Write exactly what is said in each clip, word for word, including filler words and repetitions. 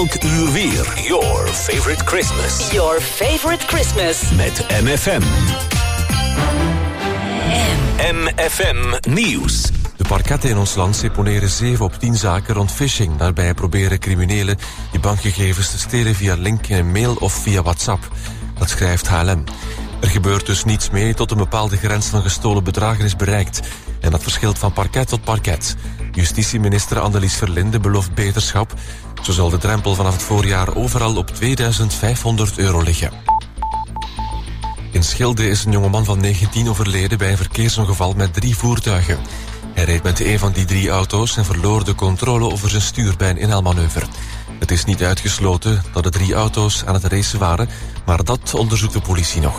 Elk uur weer. Your favorite Christmas. Your favorite Christmas. Met M F M. M F M Nieuws. De parketten in ons land seponeren zeven op tien zaken rond phishing. Daarbij proberen criminelen je bankgegevens te stelen via link in een mail of via WhatsApp. Dat schrijft H L M. Er gebeurt dus niets mee tot een bepaalde grens van gestolen bedragen is bereikt. En dat verschilt van parket tot parket. Justitieminister Annelies Verlinde belooft beterschap. Zo zal de drempel vanaf het voorjaar overal op tweeduizend vijfhonderd euro liggen. In Schilde is een jongeman van negentien overleden bij een verkeersongeval met drie voertuigen. Hij reed met een van die drie auto's en verloor de controle over zijn stuur bij een inhaalmanoeuvre. Het is niet uitgesloten dat de drie auto's aan het racen waren, maar dat onderzoekt de politie nog.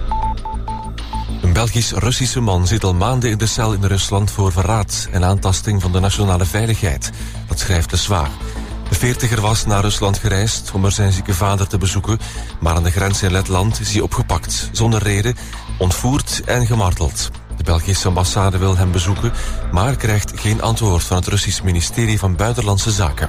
Een Belgisch-Russische man zit al maanden in de cel in Rusland voor verraad en aantasting van de nationale veiligheid. Dat schrijft de Zwaar. De veertiger was naar Rusland gereisd om er zijn zieke vader te bezoeken, maar aan de grens in Letland is hij opgepakt, zonder reden, ontvoerd en gemarteld. De Belgische ambassade wil hem bezoeken, maar krijgt geen antwoord van het Russisch ministerie van Buitenlandse Zaken.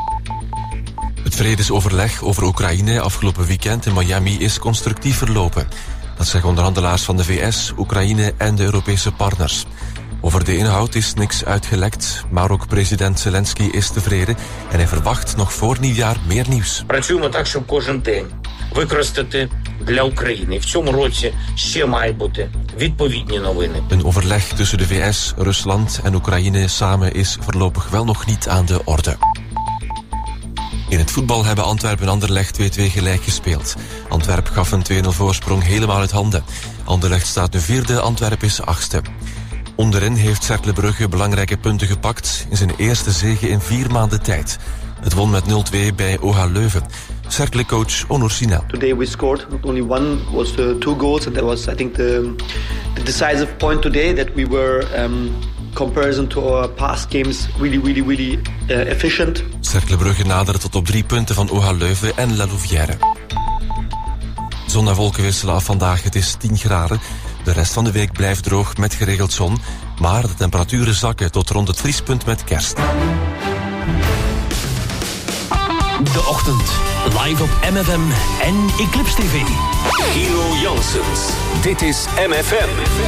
Het vredesoverleg over Oekraïne afgelopen weekend in Miami is constructief verlopen. Dat zeggen onderhandelaars van de V S, Oekraïne en de Europese partners. Over de inhoud is niks uitgelekt, maar ook president Zelensky is tevreden en hij verwacht nog voor nieuwjaar meer nieuws. Працюємо так, щоб кожен день використати для України. В цьому році ще має бути відповідні новини. Een overleg tussen de V S, Rusland en Oekraïne samen is voorlopig wel nog niet aan de orde. In het voetbal hebben Antwerpen en Anderlecht twee-twee gelijk gespeeld. Antwerpen gaf een twee nul voorsprong helemaal uit handen. Anderlecht staat nu vierde, Antwerpen is achtste. Onderin heeft Cercle Brugge belangrijke punten gepakt in zijn eerste zege in vier maanden tijd. Het won met nul twee bij O H Leuven. Cercle-coach Onur Sinel. Today we scored not only one, was uh, two goals, and that was I think the, the decisive point today that we were um, comparison to our past games really really really uh, efficient. Cercle Brugge nadert tot op drie punten van O H Leuven en La Louvière. Zon en wolken wisselen af vandaag, het is tien graden. De rest van de week blijft droog met geregeld zon, maar de temperaturen zakken tot rond het vriespunt met kerst. De ochtend, live op M F M en Eclipse T V. Gino Janssens, dit is M F M.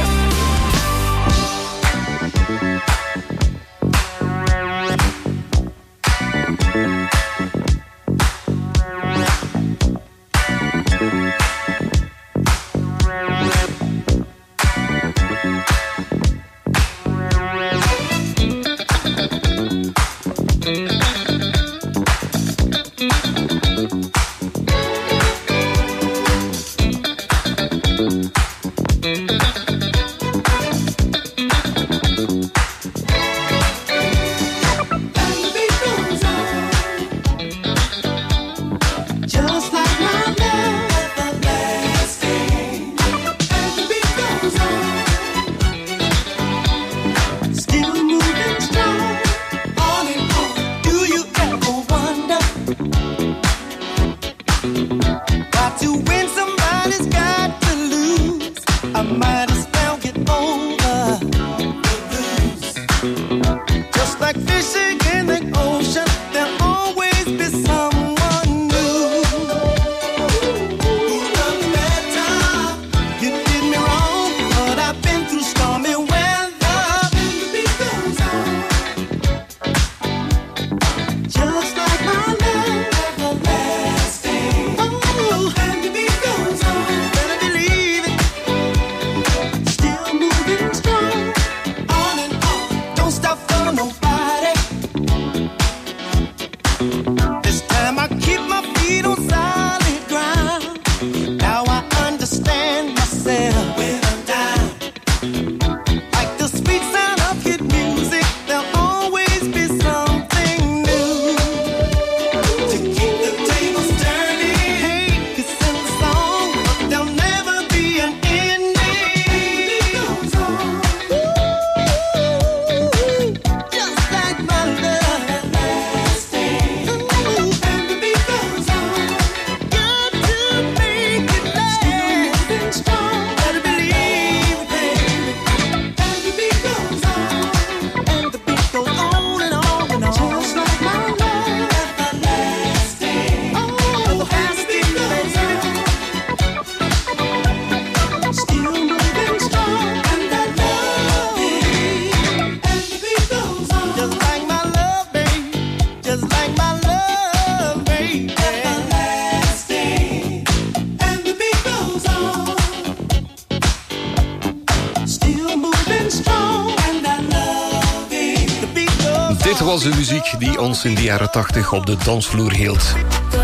was de muziek die ons in de jaren tachtig op de dansvloer hield.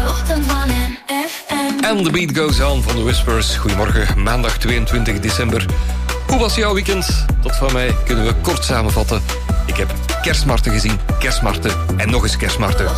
En The Beat Goes On van The Whispers. Goedemorgen, maandag tweeëntwintig december. Hoe was jouw weekend? Dat van mij kunnen we kort samenvatten. Ik heb kerstmarkten gezien, kerstmarkten en nog eens kerstmarkten.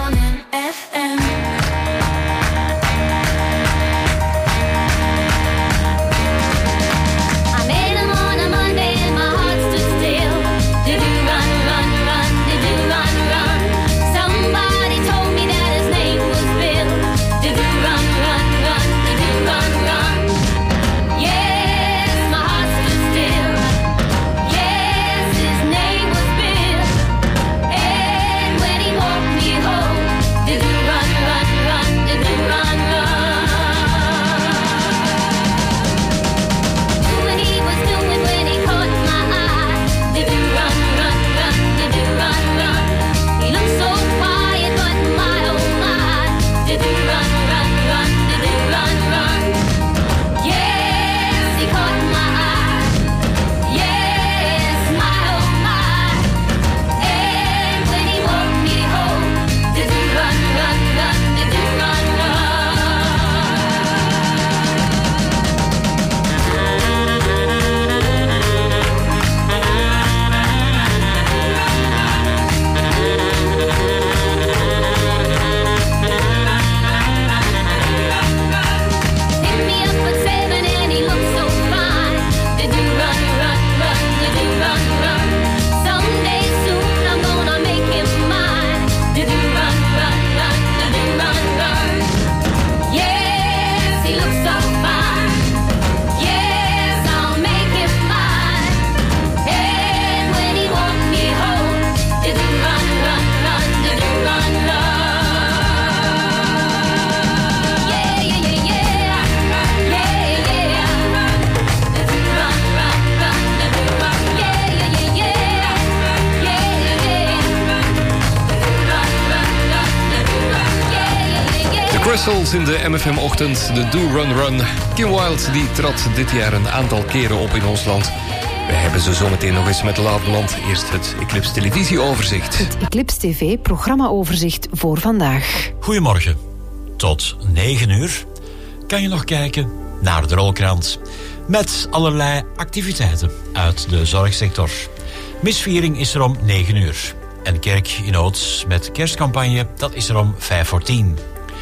In de M F M-ochtend, de Do Run Run. Kim Wilde die trad dit jaar een aantal keren op in ons land. We hebben ze zometeen nog eens met Laatland. Eerst het Eclipse televisieoverzicht. Het Eclipse T V-programmaoverzicht voor vandaag. Goedemorgen. Tot negen uur kan je nog kijken naar de Rolkrant. Met allerlei activiteiten uit de zorgsector. Misviering is er om negen uur. En Kerk in Oud met kerstcampagne, dat is er om vijf voor tien.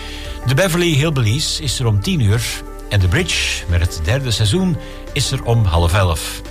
De Beverly Hillbillies is er om tien uur. En de Bridge met het derde seizoen is er om half elf.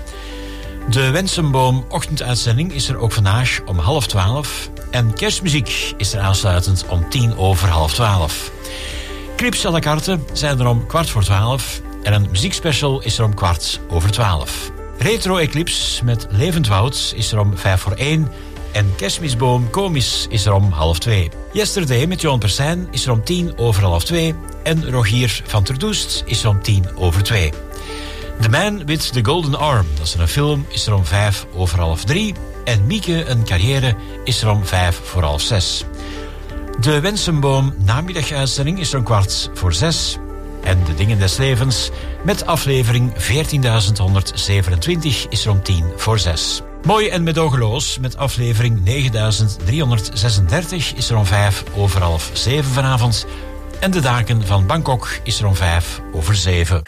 De Wensenboom ochtenduitzending is er ook vandaag om half twaalf. En kerstmuziek is er aansluitend om tien over half twaalf. Clips à la carte zijn er om kwart voor twaalf. En een muziekspecial is er om kwart over twaalf. Retro Eclipse met Levend Woud is er om vijf voor één. En Kerstmisboom Komisch is er om half twee. Yesterday met Johan Persijn is er om tien over half twee. En Rogier van ter Doest is er om tien over twee. The Man with the Golden Arm, dat is een film, is er om vijf over half drie. En Mieke, een carrière, is er om vijf voor half zes. De Wensenboom namiddaguitzending is er om kwart voor zes. En De Dingen des Levens met aflevering veertienduizend honderdzevenentwintig is er om tien voor zes. Mooi en medogeloos met aflevering negenduizend driehonderdzesendertig is er om vijf over half zeven vanavond. En De Daken van Bangkok is er om vijf over zeven.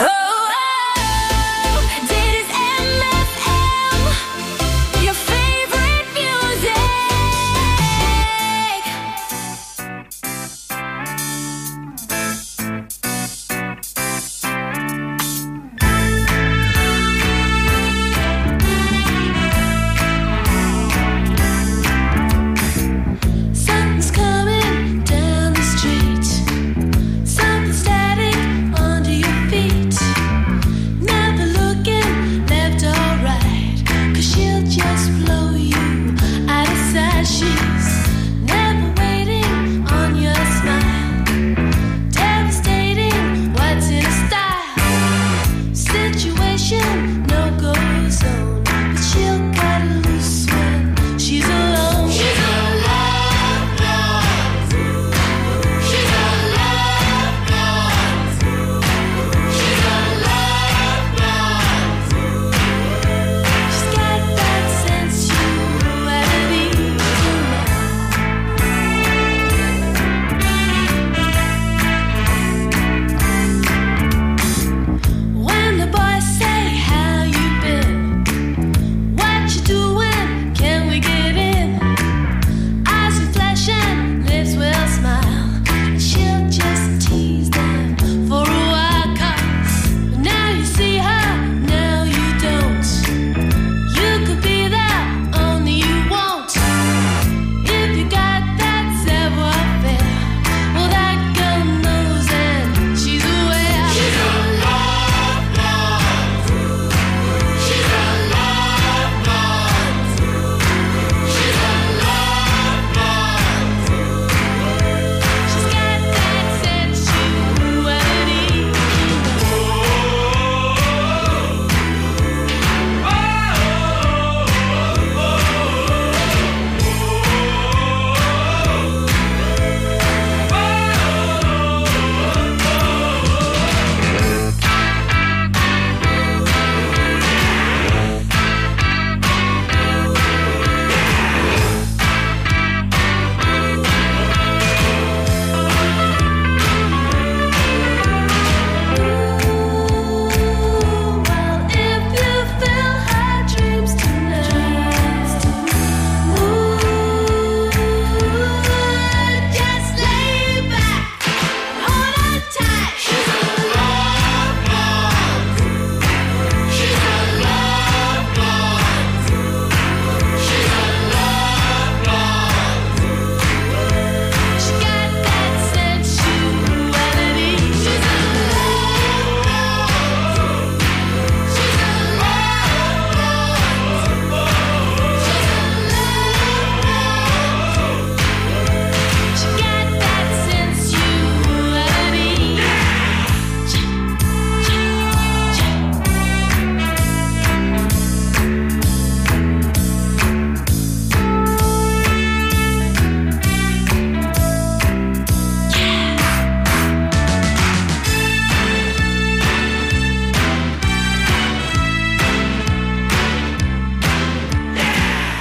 Under your feet.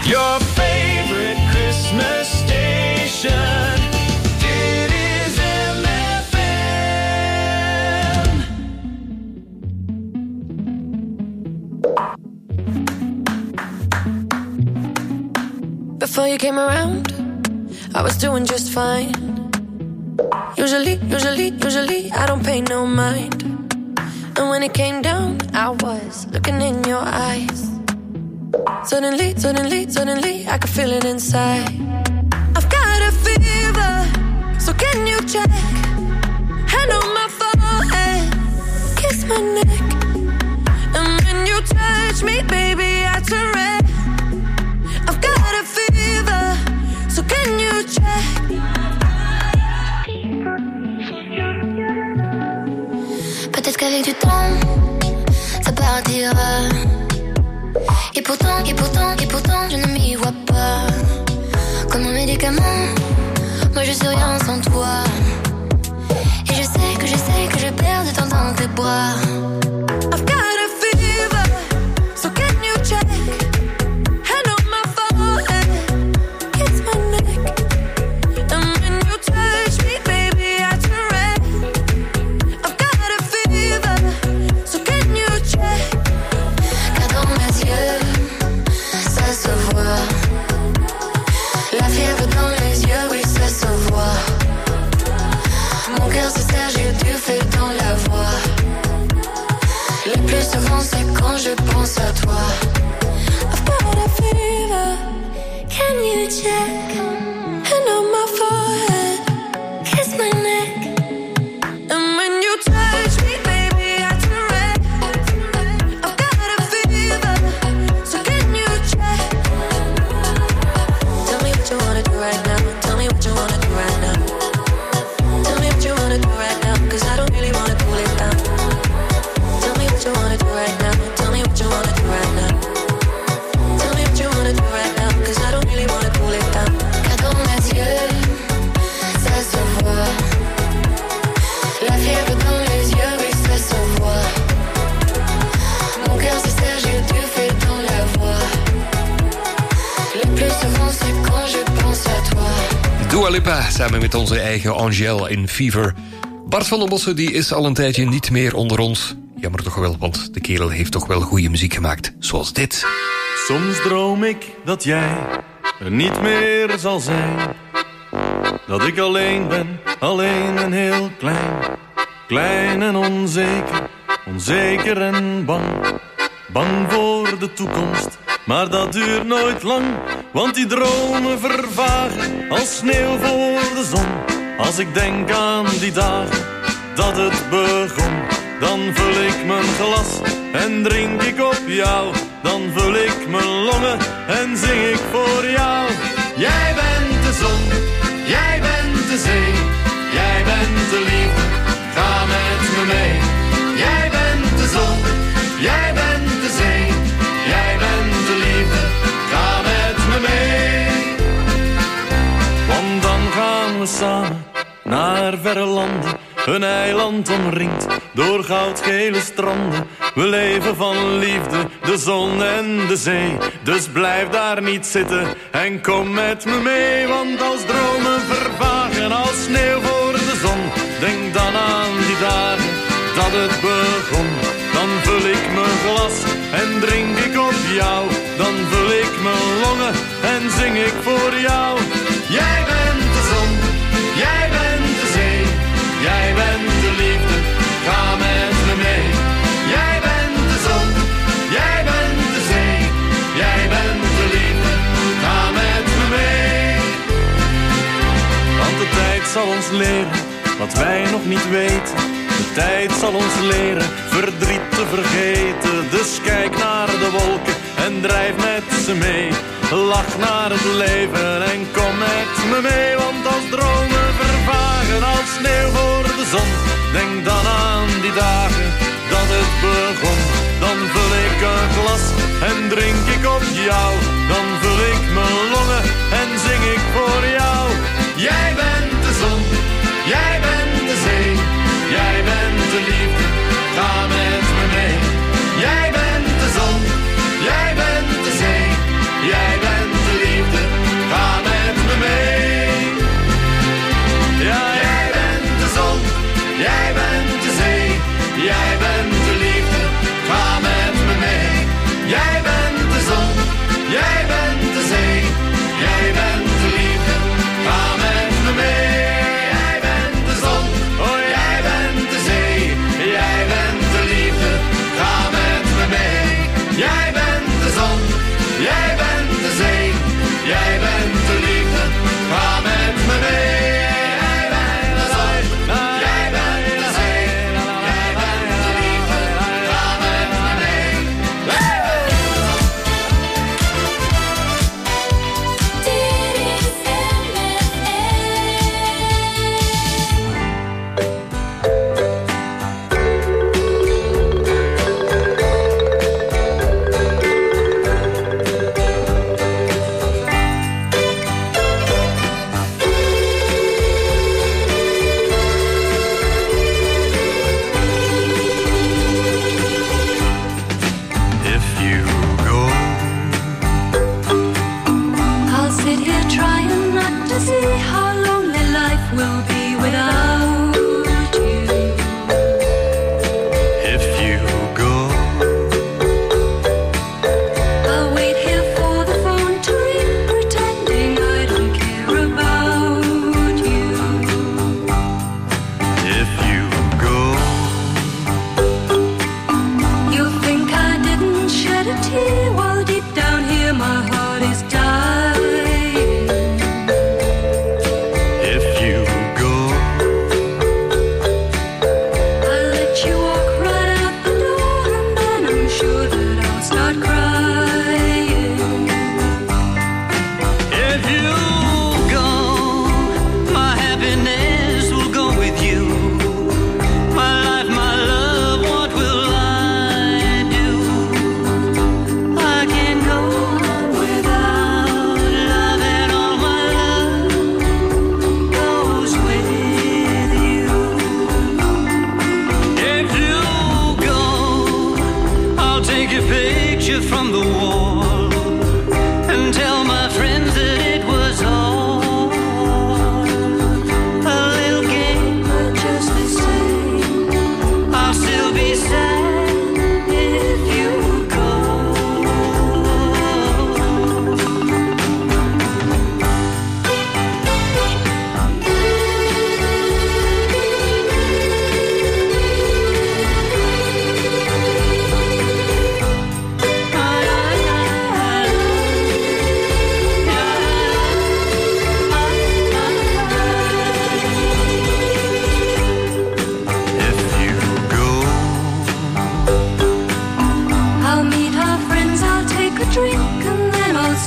Your favorite Christmas station. It is M F M. Before you came around, I was doing just fine. Usually, usually, usually, I don't pay no mind. And when it came down, I was looking in your eyes. Suddenly, suddenly, suddenly, I could feel it inside. I've got a fever, so can you check? Hand on my forehead, kiss my neck. And when you touch me, baby, I turn red. I've got a fever, so can you check? Peut-être qu'avec du temps, ça partira. Et pourtant, et pourtant, et pourtant, je ne m'y vois pas. Comme un médicament, moi je suis rien sans toi. Et je sais que je sais que je perds de temps dans tes bras. I've got a fever, so can you check? Hand on my forehead, kiss my neck. And when you touch me, baby, I turn red. I've got a fever, so can you check? Car dans mes yeux, ça se voit. La fièvre dans les yeux, oui, ça se voit. Mon cœur se serre, j'ai du feu dans la voix. Le plus souvent, c'est quand je pense à toi. I've got a fever, Can you check? hand on my forehead, Kiss my neck. and when you touch me, baby, I turn red. I've got a fever, so can you check? Tell me what you wanna do right now. Tell me what you wanna do right now. Tell me what you wanna do right now, 'cause I don't really wanna cool it down. Tell me what you wanna do right now. Tell me what you wanna do right now. Tell me what you wanna do right now, 'cause I don't really wanna cool it down. Car dans mes yeux, ça se voit. La fièvre dans les yeux, oui, ça se voit. Mon cœur se serre, j'ai du feu dans la voix. Le plus souvent, c'est quand je pense à toi. Dua Lipa samen met onze eigen Angèle in Fever. Bart van den Bossen die is al een tijdje niet meer onder ons. Jammer toch wel, want de kerel heeft toch wel goede muziek gemaakt. Zoals dit. Soms droom ik dat jij er niet meer zal zijn. Dat ik alleen ben, alleen en heel klein. Klein en onzeker, onzeker en bang. Bang voor de toekomst, maar dat duurt nooit lang. Want die dromen vervagen als sneeuw voor de zon. Als ik denk aan die dagen dat het begon, dan vul ik mijn glas en drink ik op jou. Dan vul ik mijn longen en zing ik voor jou. Jij bent de zon, jij bent de zee, jij bent de liefde, ga met me mee. Jij bent de zon, jij bent de zee, jij bent de liefde, ga met me mee. Want dan gaan we samen naar verre landen, een eiland omringd door goudgele stranden. We leven van liefde, de zon en de zee. Dus blijf daar niet zitten en kom met me mee. Want als dromen vervagen als sneeuw voor de zon, denk dan aan die dagen dat het begon. Dan vul ik mijn glas en drink ik op jou. Dan vul ik mijn longen en zing ik voor jou. Jij bent de zon, jij bent de zee, jij bent de liefde, ga met me mee. Jij bent de zon, jij bent de zee, jij bent de liefde, ga met me mee. Want de tijd zal ons leren wat wij nog niet weten. De tijd zal ons leren verdriet te vergeten. Dus kijk naar de wolken en drijf met ze mee. Lach naar het leven en kom met me mee. Want als dromen vervagen als sneeuw voor de zon, denk dan aan die dagen dat het begon. Dan vul ik een glas en drink ik op jou. Dan vul ik mijn longen en zing ik voor jou. Jij bent de zon, jij bent de zee, jij bent de liefde, ga met me mee. Jij bent de zon, jij bent de zee, jij bent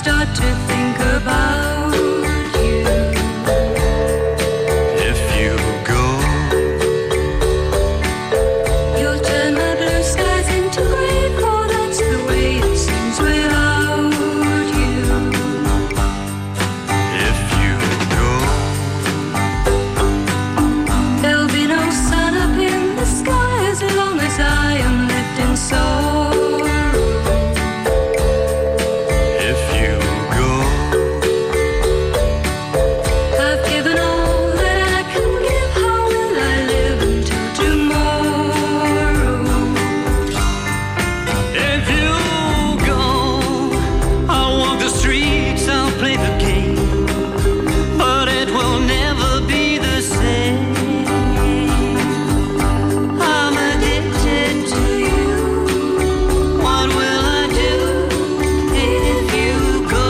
start to think about you. If you go, You'll turn my blue skies into gray, for that's the way it seems without you. if you go, There'll be no sun up in the sky as long as I am left in sorrow. if you go, I've given all that I can give. How will I live until tomorrow? if you go, I'll walk the streets, I'll play the game, but it will never be the same. I'm addicted to you. What will I do if you go?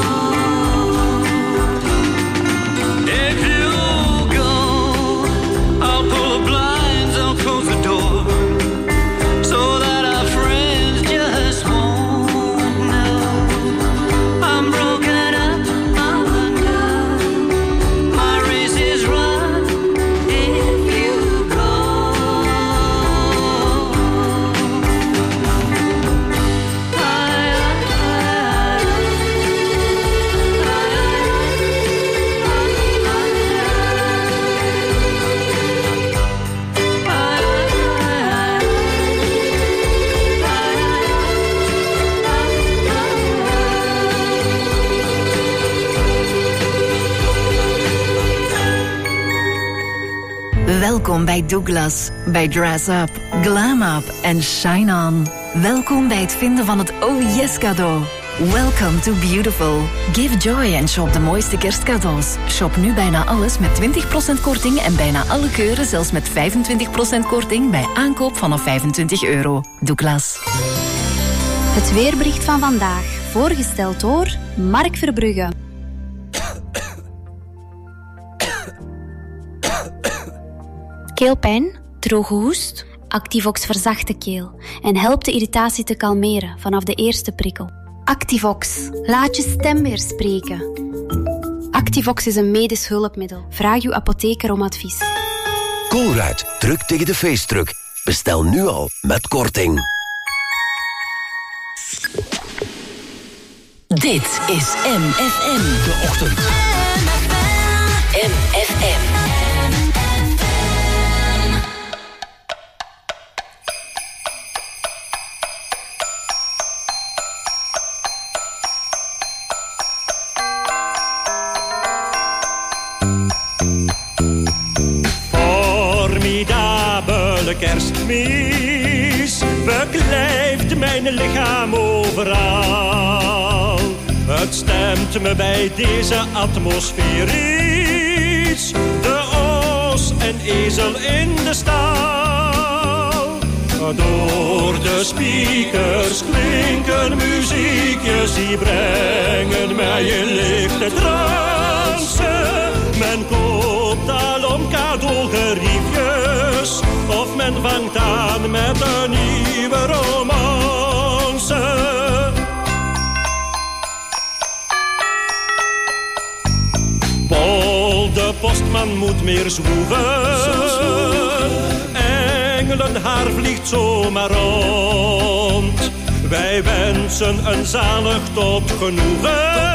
If you go, I'll pull the blinds, I'll close the door, so that our friends just won't know. I'm broken up, I'm undone. My race is run if you go. Welkom bij Douglas, bij Dress Up, Glam Up en Shine On. Welkom bij het vinden van het Oh Yes cadeau. Welcome to Beautiful. Give joy en shop de mooiste kerstcadeaus. Shop nu bijna alles met twintig procent korting en bijna alle keuren zelfs met vijfentwintig procent korting bij aankoop vanaf vijfentwintig euro. Douglas. Het weerbericht van vandaag, voorgesteld door Mark Verbrugge. Keelpijn, droge hoest? Activox verzacht de keel en helpt de irritatie te kalmeren vanaf de eerste prikkel. Activox, laat je stem weer spreken. Activox is een medisch hulpmiddel. Vraag uw apotheker om advies. Colruyt, druk tegen de feestdruk. Bestel nu al met korting. Dit is M F M. De ochtend. M F M. Formidabele kerstmis beklijft mijn lichaam overal. Het stemt me bij deze atmosfeer iets. De os en ezel in de stal. Door de speakers klinken muziekjes die brengen mij in lichte trance. Men koopt alom cadeaugeriefjes of men vangt aan met een nieuwe romance. Paul de postman moet meer zwoegen. Engelenhaar vliegt zomaar rond. Wij wensen een zalig tot genoegen.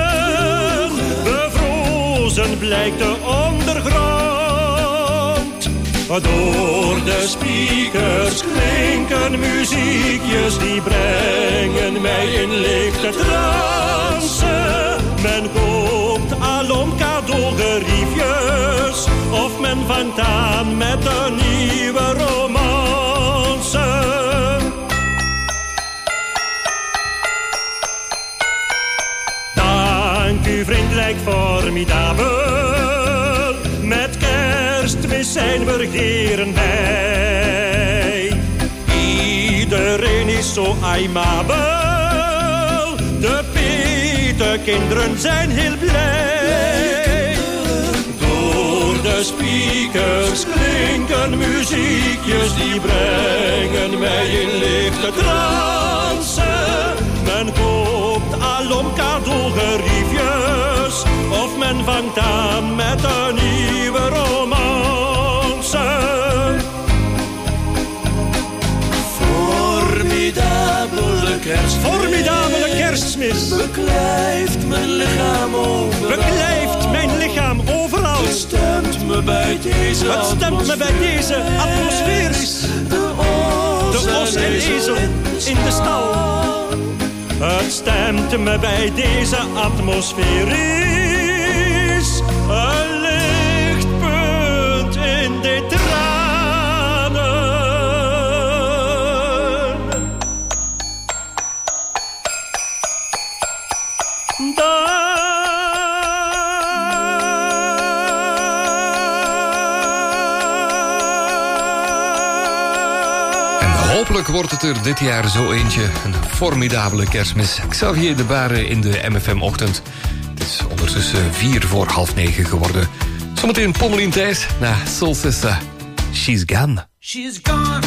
Bevrozen blijkt de ondergrond. Door de speakers klinken muziekjes die brengen mij in lichte trance. Men koopt alom cadeaugeriefjes of men vangt aan met een nieuwe romance. Dank u vriendelijk formidabel. Met kerstmis zijn we regeren bij. Iedereen is zo aimabel. De Peterkinderen zijn heel blij. Door de speakers klinken muziekjes die brengen mij in lichte trance. Men koopt alom cadeaugeriefjes of men vangt aan met een nieuwe romance. Formidabele kerstmis. Formidabele kerstmis. Beklijft mijn lichaam overal. Beklijft mijn lichaam overal. Het stemt me bij deze Het stemt me bij deze atmosfeer. De os, de os en ezel in de stal. Het stemt me bij deze atmosfeer. Is een lichtpunt in dit tranen. Hopelijk wordt het er dit jaar zo eentje. Een formidabele kerstmis. Xavier de Baren in de M F M-ochtend. Het is ondertussen vier voor half negen geworden. Zometeen Pommelien Thijs na Soul Sister. She's gone. She's gone.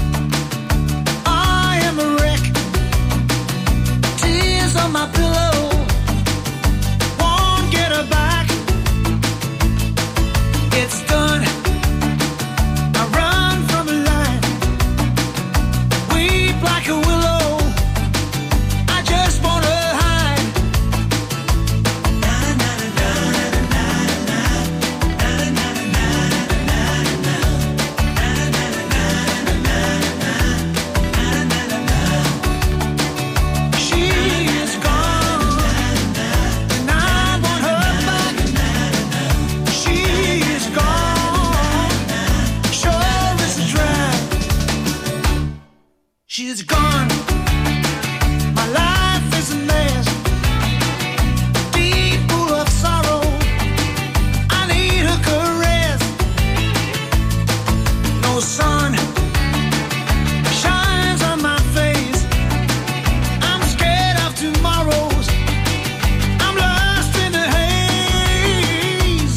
I am a wreck. Tears on my pillow. Won't get her back. It's done. Like a willow, I just wanna hide. Na na na na na na na na na na na. She is gone, and I want her back. She is gone, sure is a drag. She's gone. My life is a mess. Deep pool of sorrow. I need a caress. No sun shines on my face. I'm scared of tomorrows. I'm lost in the haze.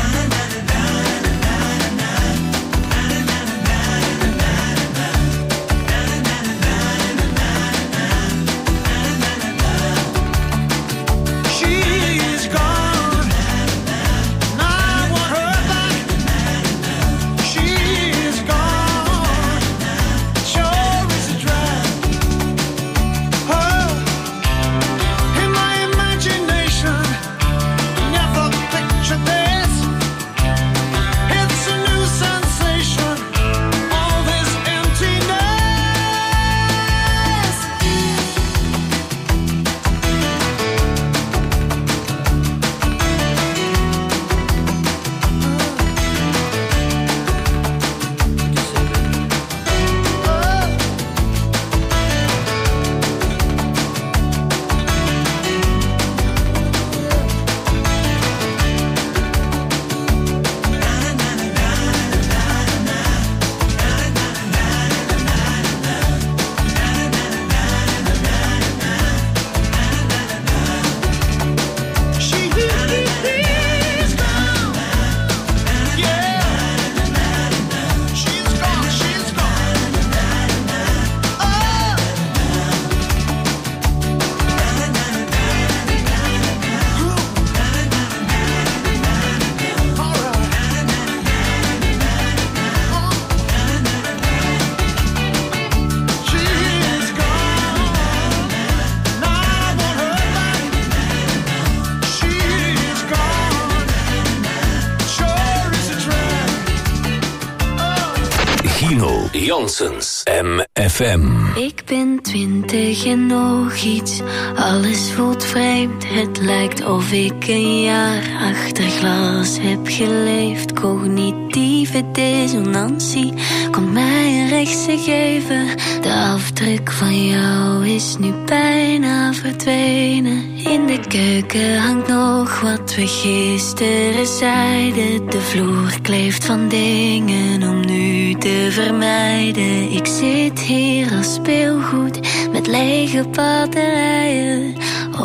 Janssens M F M. Ik ben twintig en nog iets, alles voelt vreemd. Het lijkt of ik een jaar achter glas heb geleefd. Cognitieve dissonantie komt mij een rechtse geven. De afdruk van jou is nu bijna verdwenen. In de keuken hangt nog wat we gisteren zeiden. De vloer kleeft van dingen om nu te vermijden. Ik zit hier als speelgoed met lege batterijen.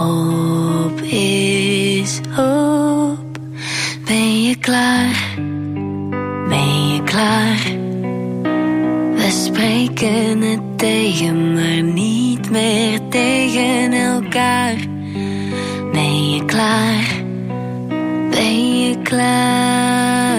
Op is op. Ben je klaar? Ben je klaar? We spreken het tegen, maar niet meer tegen elkaar. Ben je klaar? Ben je klaar?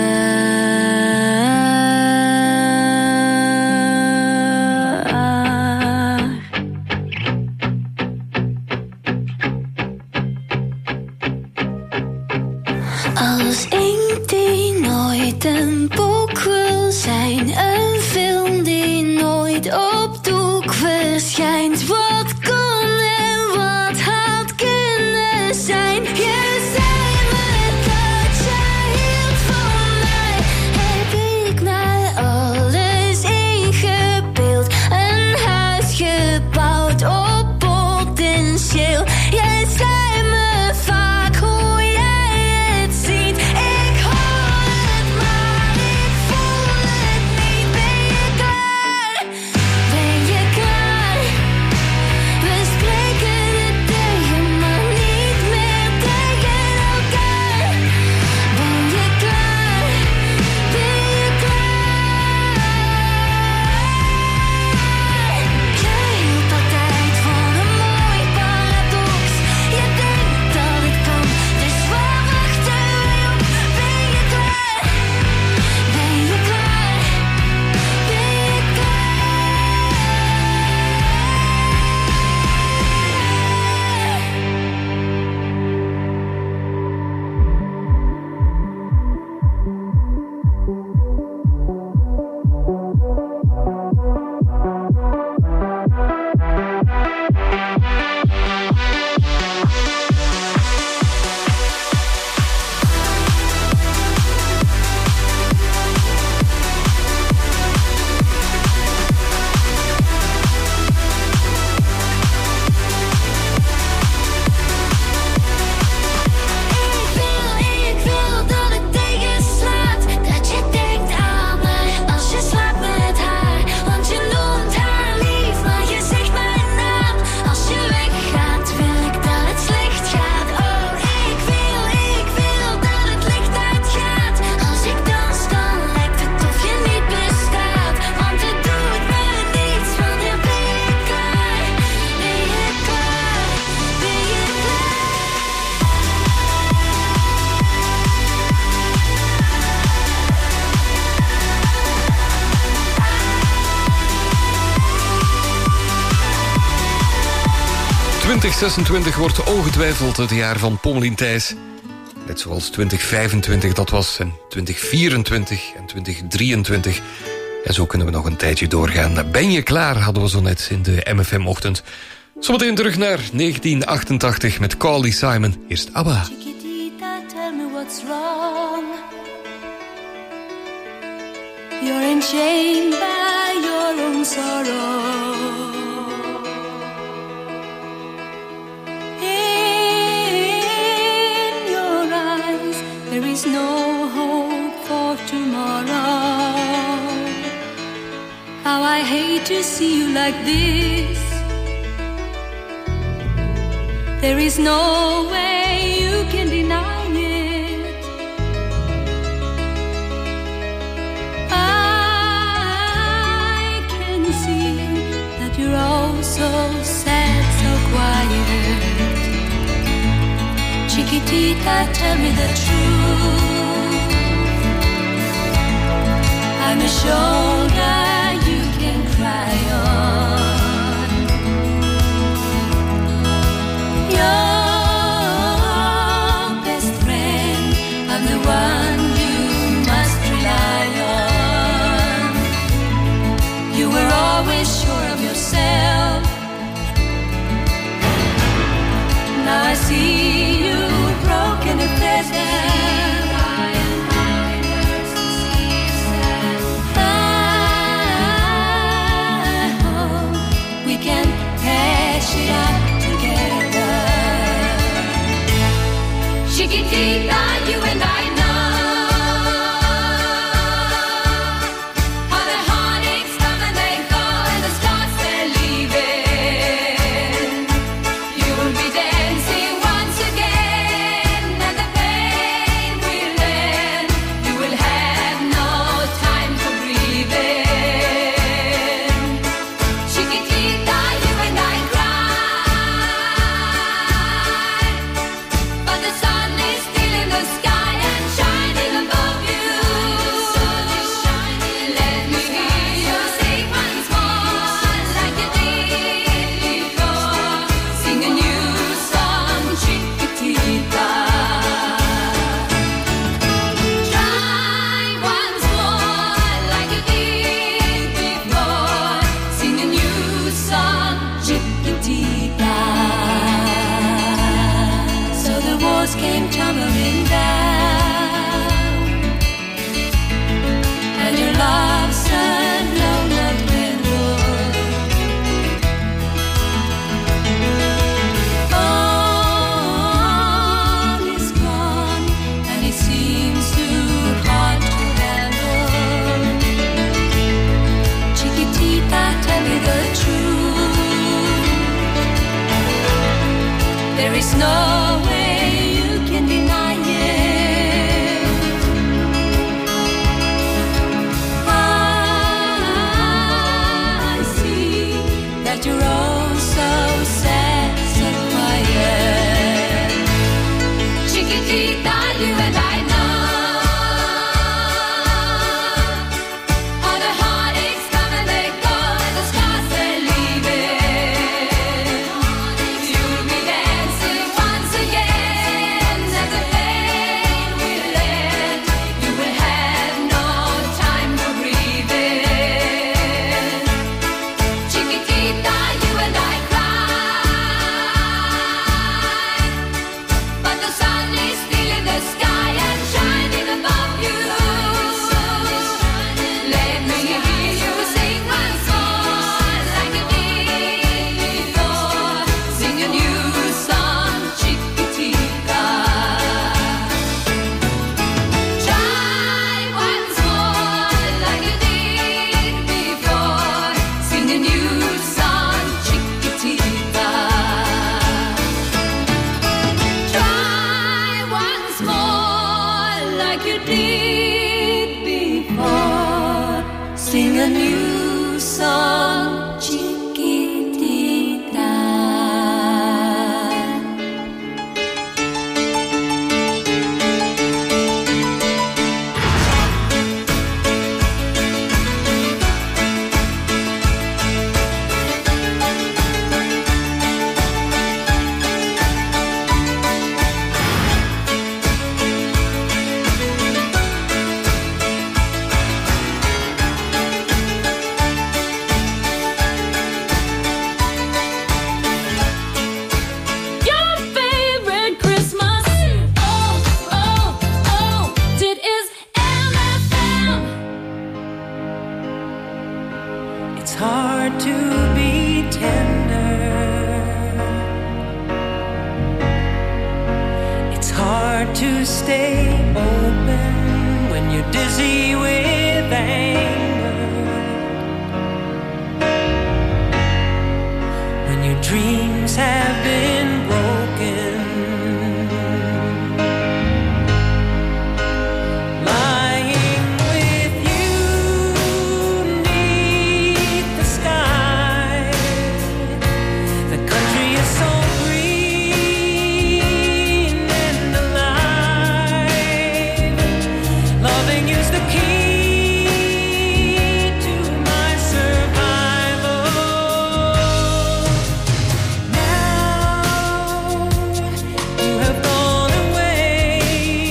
Als ik die nooit een boek wil zijn, een film die nooit op doek verschijnt. Wat kon en wat had kunnen zijn? Je zei me dat jij hield van mij. Heb ik mij alles ingebeeld? Een huis gebouwd op potentieel. Jij zei me vaak hoe jij het ziet. Ik hoor het, maar ik voel het niet. Ben je klaar? Ben je klaar? We spreken het tegen, maar niet meer tegen elkaar. Ben je klaar? Ben je klaar? Jij hield altijd van een mooi paradox. Je denkt dat het kan, dus waar wachten we op? Ben je klaar? Ben je klaar? Ben je Ik wil dat het tegenslaat, dat je denkt aan mij als je slaapt met haar. Want je noemt haar lief, maar je zegt mijn naam. Als je weggaat, wil ik dat het slecht gaat. Oh, ik wil, ik wil dat het licht uitgaat. Als ik dans, dan lijkt het of je niet bestaat. Want het doet me niets, wanneer ben je klaar? Ben je klaar? Ben je klaar? twintig zesentwintig wordt ongetwijfeld het jaar van Pommelien Thijs. Net zoals twintig vijfentwintig dat was, en twintig vierentwintig en twintig drieëntwintig. En zo kunnen we nog een tijdje doorgaan. Ben je klaar, hadden we zo net in de M F M-ochtend. Zometeen terug naar negentien achtentachtig met Carly Simon. Eerst ABBA. Chiquitita, tell me what's wrong. You're enchained by your own sorrow. In your eyes, there is no hope for tomorrow. How I hate to see you like this. There is no way you can deny it. I can see that you're all so sad, so quiet. Chiquitita, tell me the truth. I'm a shoulder you can cry on. Your best friend, I'm the one you must rely on. You were always sure of yourself. Now I see you broken if there's there. I hope we can hash it out together. Chiquitita, you and I know how the heartaches come and they go and the stars they're leaving. You'll be dancing once again and the pain will end. You will have no time for breathing. Chiquitita, you and I cry. Chiquitita, you and I know. All the heartaches come and they go, and the stars they leave it. You'll be dancing once again, and the pain will end. You will have no time for grieving. Chiquitita, you and I cry, but the sun is still in the sky and shining above you. Let me hear you sing once more, like you did before. Sing a new song, Chiquitita. Try once more, like you did before. Sing a new song, Chiquitita. Try once more, like you did before. Sing a new song, Chiquitita. Your favorite Christmas, oh, oh, oh, dit is M F M. It's hard to be tender. It's hard to stay open when you're dizzy with anger. When your dreams have been broken. Lying with you neath the sky. The country is so green and alive. Loving you's the key to my survival. Now you have gone away.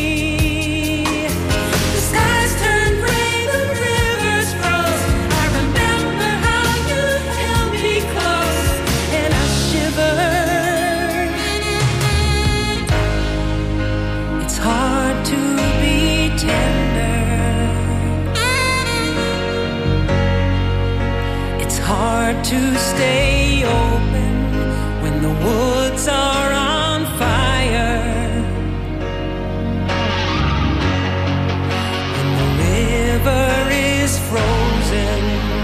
The skies turn gray, the rivers froze. I remember how you held me close, and I shivered. It's hard to be tender. It's hard to stay open when the woods are on fire. When the river is frozen.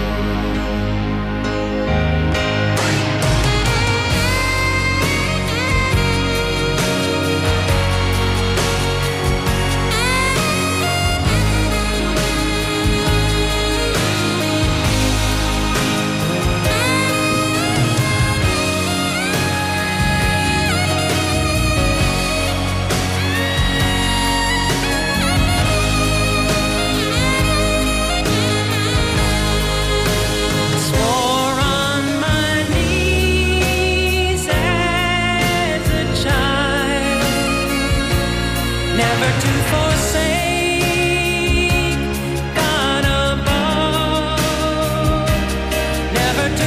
Swore on my knees as a child, never to forsake God above, never to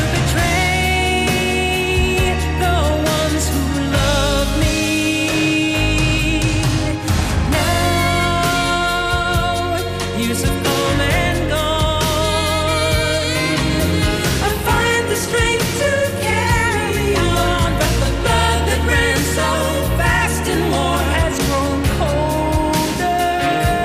betray the ones who love me. Now years have come and gone. I find the strength to carry on, but the blood that ran so fast in war has grown colder.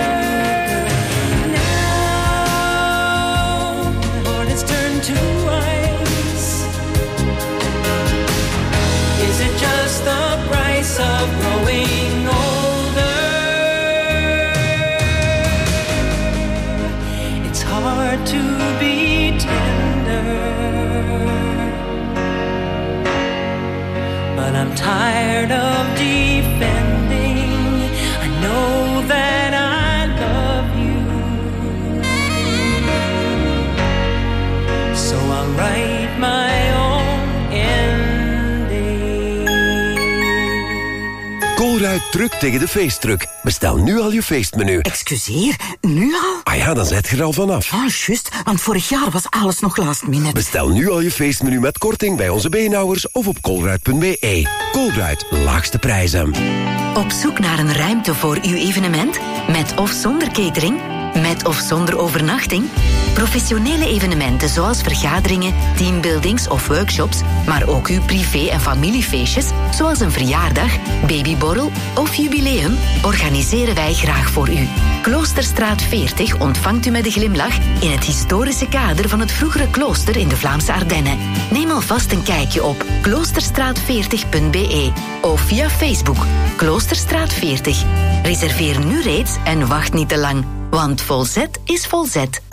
Truc tegen de feestdruk. Bestel nu al je feestmenu. Excuseer, nu al? Ah ja, dan zet je er al vanaf. Ah, juist, want vorig jaar was alles nog last minute. Bestel nu al je feestmenu met korting bij onze beenhouwers of op kolruit punt b e. Kolruit, laagste prijzen. Op zoek naar een ruimte voor uw evenement? Met of zonder catering? Met of zonder overnachting? Professionele evenementen zoals vergaderingen, teambuildings of workshops, maar ook uw privé- en familiefeestjes, zoals een verjaardag, babyborrel of jubileum, organiseren wij graag voor u. Kloosterstraat veertig ontvangt u met een glimlach in het historische kader van het vroegere klooster in de Vlaamse Ardennen. Neem alvast een kijkje op kloosterstraat veertig punt b e of via Facebook Kloosterstraat veertig. Reserveer nu reeds en wacht niet te lang, want Volzet is Volzet.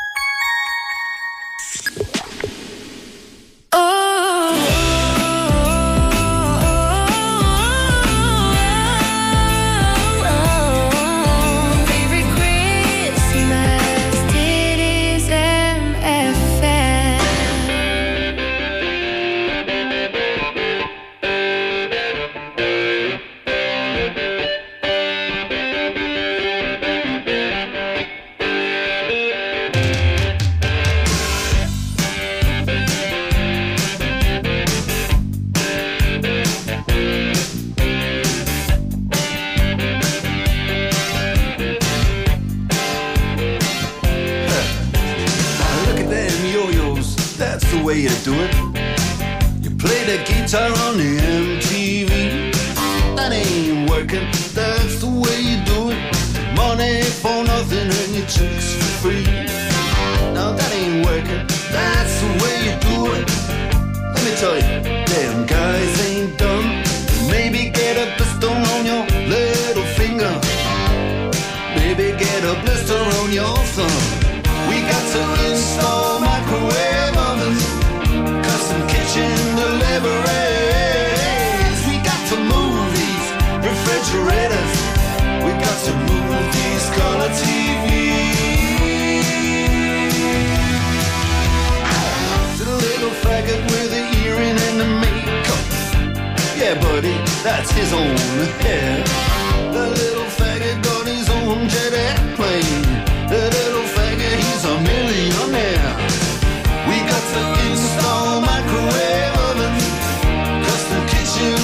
That's his own hair. The little faggot got his own jet airplane. The little faggot, he's a millionaire. We got to install microwave oven, custom kitchen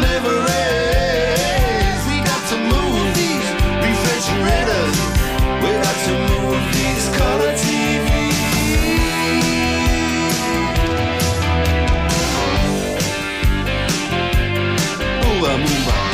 deliveries. We got to move these refrigerators. We got to move these color T Vs. Move on, move on.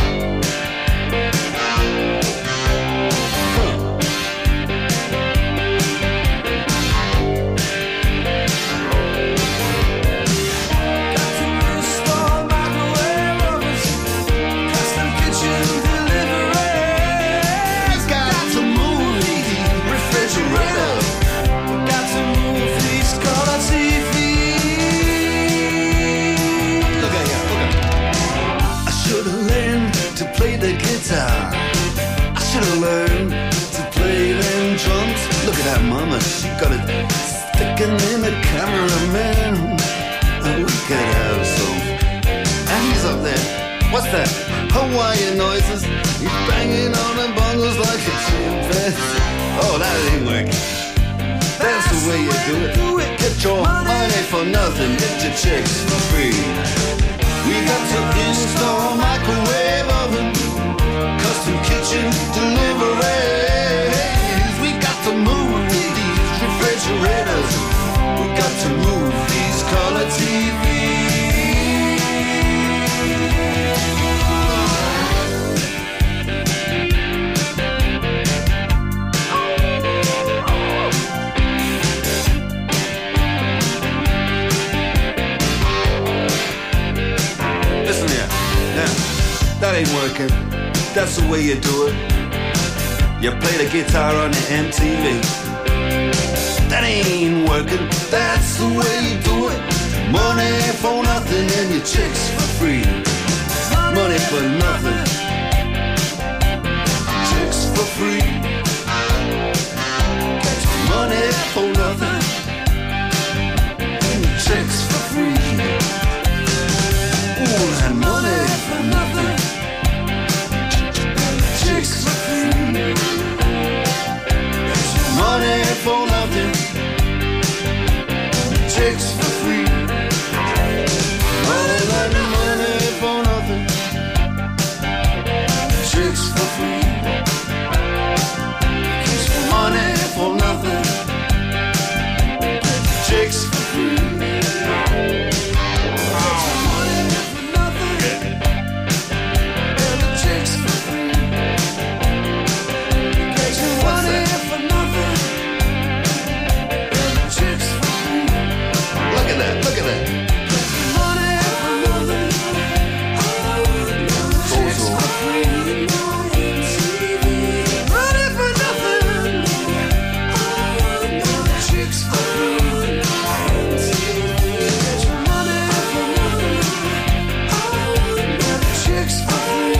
I should have learned to play them drums. Look at that mama, she got it sticking in the cameraman. And we could have some. And he's up there. What's that? Hawaiian noises. He's banging on the bongos like a chimpanzee. Oh, that ain't working. That's the way you do it. Get your money for nothing. Get your chicks for free. We got to install microwave oven, custom kitchen deliveries. We got to move these refrigerators. We got to move these color T Vs. Listen here, now, that ain't working. That's the way you do it. You play the guitar on the M T V. That ain't working. That's the way you do it. Money for nothing and your chicks for free. Money for nothing. Chicks for free. Money for nothing. And your chicks for free. Ooh, and money for nothing. chicks for free. All that money for nothing. Chicks for free. Kiss for money for nothing. Chicks for free. Look at that. Money for nothing. Chicks for free. Money for nothing. Chicks for free. Money for nothing. Chicks for free.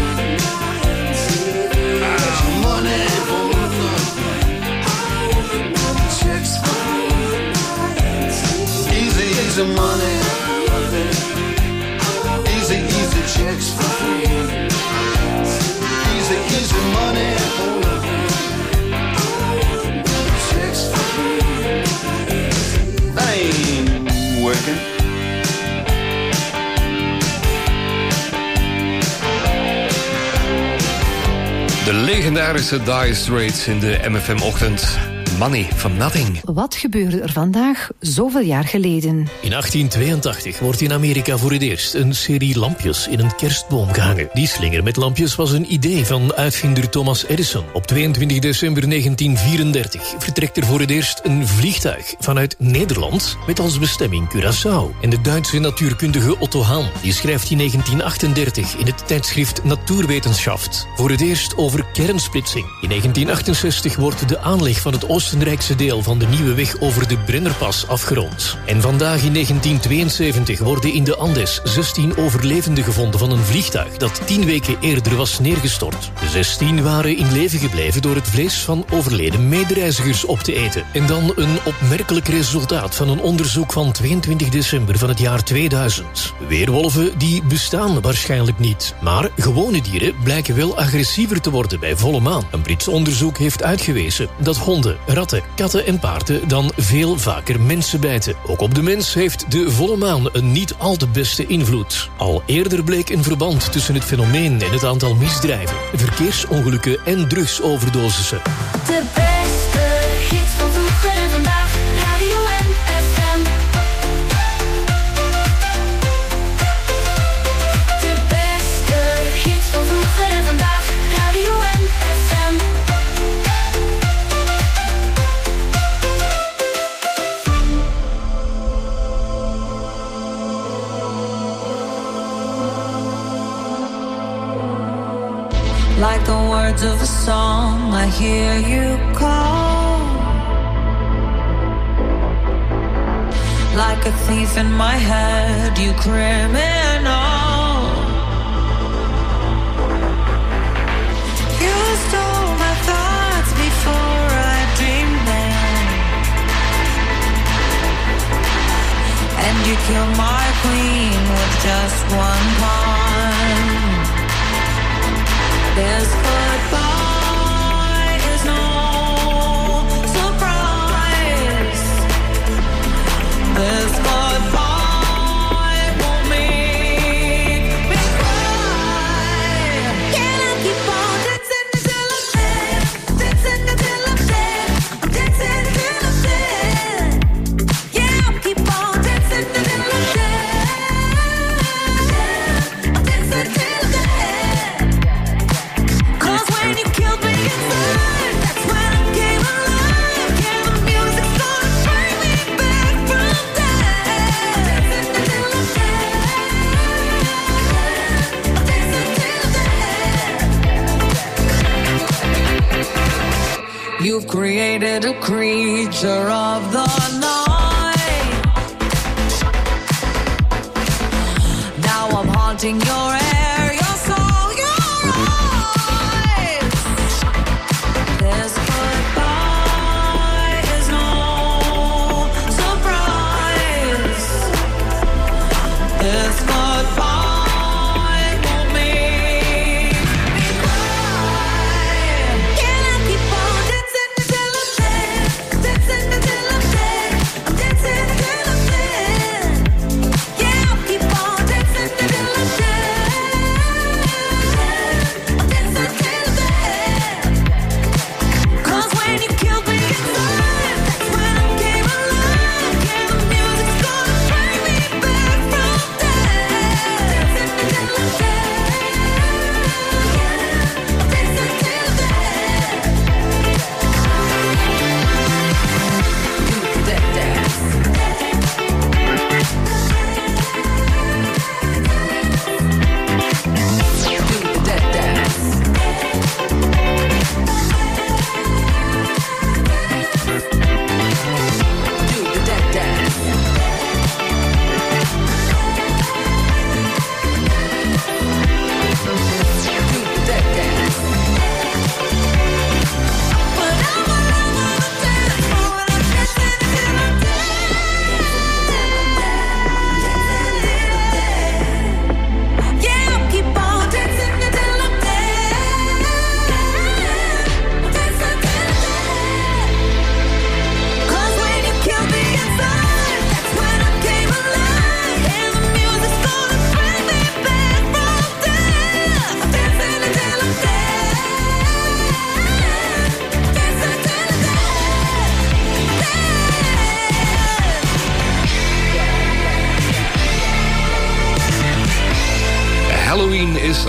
Money for nothing. Chicks for free. Easy, easy money. Easy, easy chicks for free. Easy, easy money for nothing. Chicks for free. That ain't working. De legendarische Dire Straits in de M F M-ochtend. Money for nothing. Wat gebeurde er vandaag zoveel jaar geleden? In achttien tweeëntachtig wordt in Amerika voor het eerst een serie lampjes in een kerstboom gehangen. Die slinger met lampjes was een idee van uitvinder Thomas Edison. Op tweeëntwintig december negentien vierendertig vertrekt er voor het eerst een vliegtuig vanuit Nederland met als bestemming Curaçao. En de Duitse natuurkundige Otto Hahn die schrijft in negentien achtendertig in het tijdschrift Natuurwetenschaft voor het eerst over kernsplitsing. In negentien achtenzestig wordt de aanleg van het Oostenrijkse deel van de nieuwe weg over de Brennerpas afgerond. En vandaag in negentien tweeënzeventig worden in de Andes zestien overlevenden gevonden van een vliegtuig dat tien weken eerder was neergestort. De zestien waren in leven gebleven door het vlees van overleden medereizigers op te eten. En dan een opmerkelijk resultaat van een onderzoek van tweeëntwintig december van het jaar tweeduizend. Weerwolven die bestaan waarschijnlijk niet. Maar gewone dieren blijken wel agressiever te worden bij volle maan. Een Brits onderzoek heeft uitgewezen dat honden, ratten, katten en paarden dan veel vaker mensen bijten. Ook op de mens heeft de volle maan een niet al te beste invloed. Al eerder bleek een verband tussen het fenomeen en het aantal misdrijven, verkeersongelukken en drugsoverdosissen. De beste hits van vroeger en vandaag, Radio M F M. De beste hits van vroeger en vandaag, Radio M F M. Like the words of a song, I hear you call. Like a thief in my head, you criminal. You stole my thoughts before I dreamed them. And you killed my queen with just one pawn. This goodbye is no surprise. This goodbye won't make me cry. Can I keep on dancing until I'm dead? Dancing until I'm dead. I'm dancing until I'm dead. Yeah, I'll keep on dancing until I'm dead. I'm dancing until I'm dead. When you killed me inside, that's when I came alive. Yeah, the music's gonna bring me back from death. Until I'm dead, until dead. You've created a creature of the night. Now I'm haunting your air, your soul, your eyes. This goodbye is no surprise. This goodbye won't make me cry. Can I keep on dancing until I'm dead? Dancing until I'm dead. I'm dancing until I'm dead.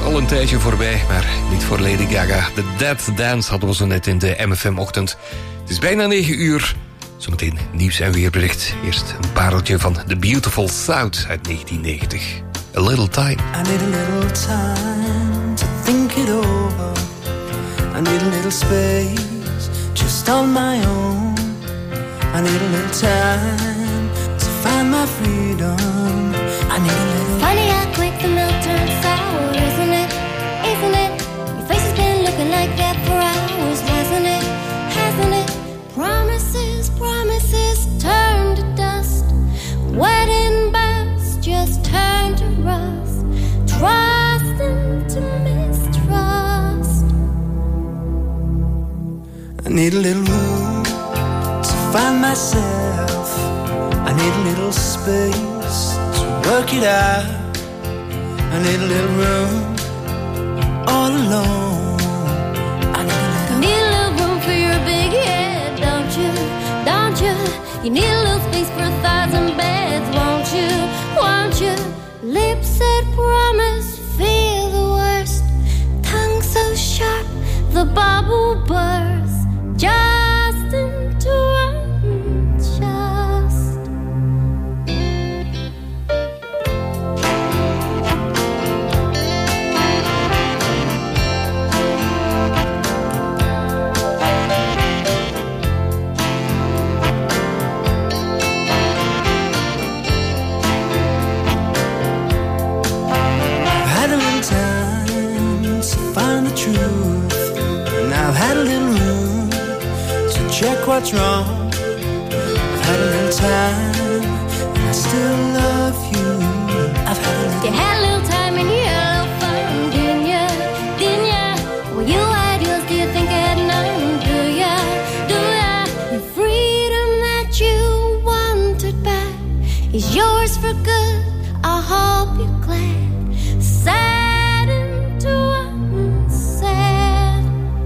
al een tijdje voorbij, maar niet voor Lady Gaga. The Dead Dance hadden we zo net in de M F M-ochtend. Het is bijna negen uur. Zometeen nieuws en weerbericht. Eerst een pareltje van The Beautiful South uit negentien negentig. A Little Time. I need a little time to think it over. I need a little space just on my own. I need a little time to find my freedom. I need a little. Funny how quick the milk turns sour, isn't it? Isn't it? Your face has been looking like that for hours, hasn't it? Hasn't it? Promises, promises turn to dust. Wedding bells just turn to rust. Trust into mistrust. I need a little room to find myself. I need a little space to work it out. I need a little room all alone. I need a little, need a little room for your big head, don't you? Don't you? You need a little space for a thousand beds, won't you? Won't you? Lips that promise feel the worst. Tongue so sharp, the bubble bursts. Just into unjust. I've had a little time to find the truth, and I've had a little room to check what's wrong. I've had a little time, and I still love you. I've had a little. You had a little time and you had a little fun, didn't ya? Didn't ya? Well, you had yours, do you think I had none? Do ya? Do ya? The freedom that you wanted back is yours for good. I hope you're glad. Sad into unsaid.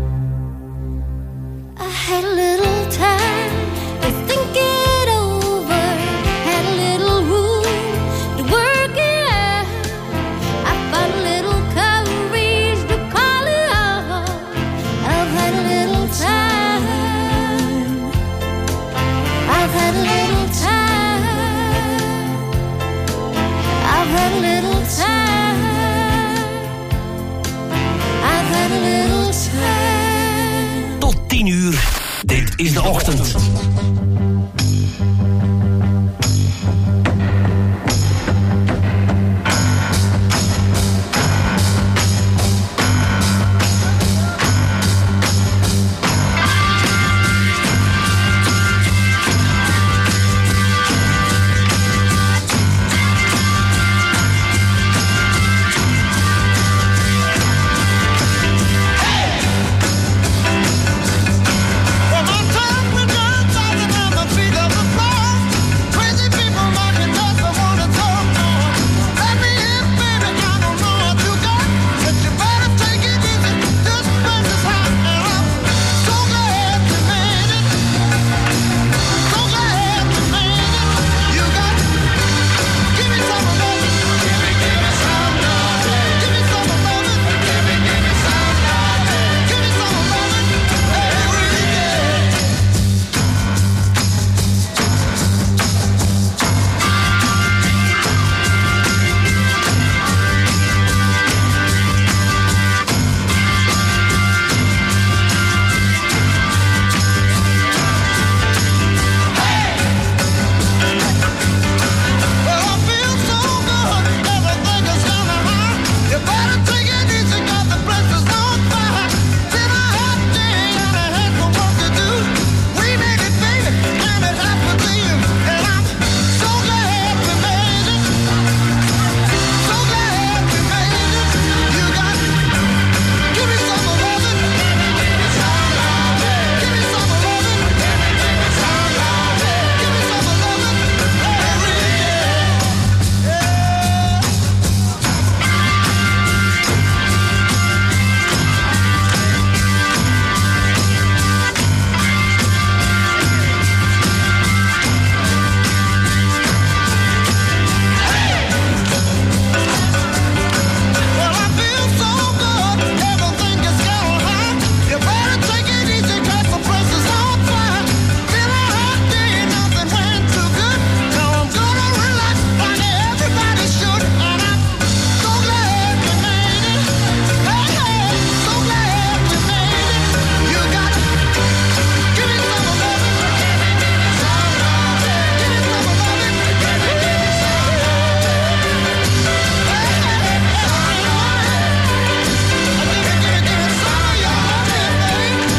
I had a little time to think it over. Had a little room to work it out. I found a little courage to call it off. I've had a little time. I've had a little time. I've had a little time. I've had a little time. Tot tien uur. Dit is de ochtend.